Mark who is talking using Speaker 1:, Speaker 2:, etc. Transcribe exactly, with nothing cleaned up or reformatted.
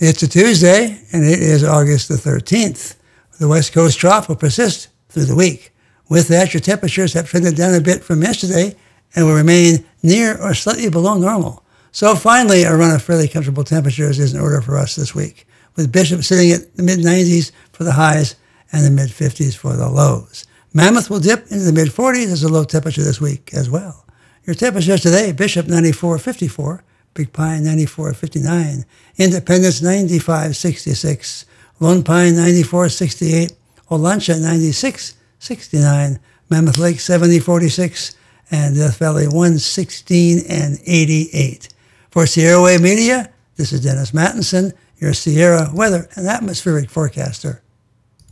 Speaker 1: It's a Tuesday, and it is August the thirteenth. The West Coast trough will persist through the week. With that, your temperatures have trended down a bit from yesterday and will remain near or slightly below normal. So finally, a run of fairly comfortable temperatures is in order for us this week, with Bishop sitting at the mid nineties for the highs and the mid fifties for the lows. Mammoth will dip into the mid forties as a low temperature this week as well. Your temperatures today: Bishop ninety-four fifty-four, Big Pine ninety-four fifty-nine, Independence ninety-five sixty-six, Lone Pine ninety-four sixty-eight, Olancha ninety-six sixty-nine, Mammoth Lake seventy forty-six, and Death Valley one sixteen and eighty-eight. For Sierra Wave Media, this is Dennis Mattinson, your Sierra weather and atmospheric forecaster.